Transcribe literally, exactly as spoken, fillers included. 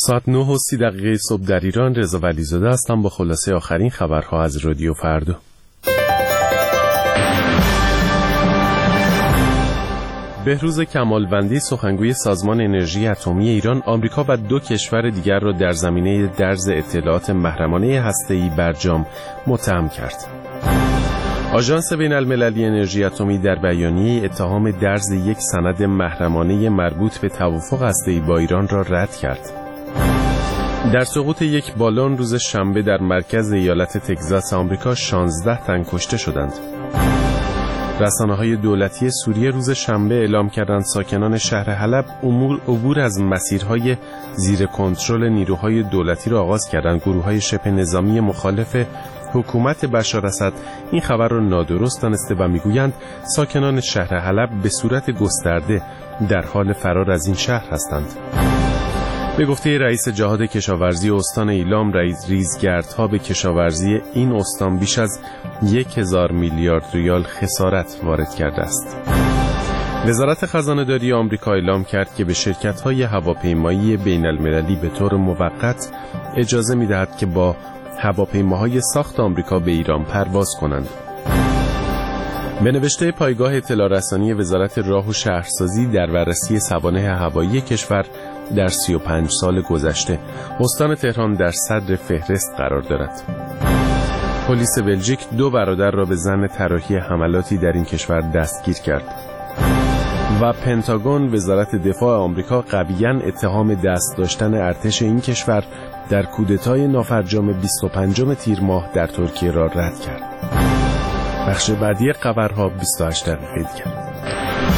ساعت نه و سی دقیقه صبح در ایران. رضا ولیزاده هستم با خلاصه آخرین خبرها از رادیو فردا. بهروز کمالوندی، سخنگوی سازمان انرژی اتمی ایران، آمریکا و دو کشور دیگر را در زمینه درز اطلاعات محرمانه هسته‌ای برجام متهم کرد. آژانس بین‌المللی انرژی اتمی در بیانیه اتهام درز یک سند محرمانه مربوط به توافق هسته‌ای با ایران را رد کرد. در سقوط یک بالون روز شنبه در مرکز ایالت تگزاس آمریکا شانزده تن کشته شدند. رسانه‌های دولتی سوریه روز شنبه اعلام کردند ساکنان شهر حلب امور عبور از مسیرهای زیر کنترل نیروهای دولتی را آغاز کردند. گروه‌های شبه نظامی مخالف حکومت بشار اسد این خبر را نادرست دانسته و میگویند ساکنان شهر حلب به صورت گسترده در حال فرار از این شهر هستند. به گفته رئیس جهاد کشاورزی استان ایلام، رئیس ریزگردها به کشاورزی این استان بیش از یک هزار میلیارد ریال خسارت وارد کرده است. وزارت خزانه‌داری آمریکا اعلام کرد که به شرکت‌های هواپیمایی بین‌المللی به طور موقت اجازه می‌دهد که با هواپیماهای ساخت آمریکا به ایران پرواز کنند. به نوشته پایگاه اطلاع رسانی وزارت راه و شهرسازی، در بررسی سوانح هوایی کشور در سی و پنج سال گذشته استان تهران در صدر فهرست قرار دارد. پلیس بلژیک دو برادر را به ظن طراحی حملاتی در این کشور دستگیر کرد. و پنتاگون، وزارت دفاع آمریکا، قویاً اتهام دست داشتن ارتش این کشور در کودتای نافرجام بیست و پنجم تیر ماه در ترکیه را رد کرد. بخش بعدی خبرها بیست و هشت دقیقه دیگر.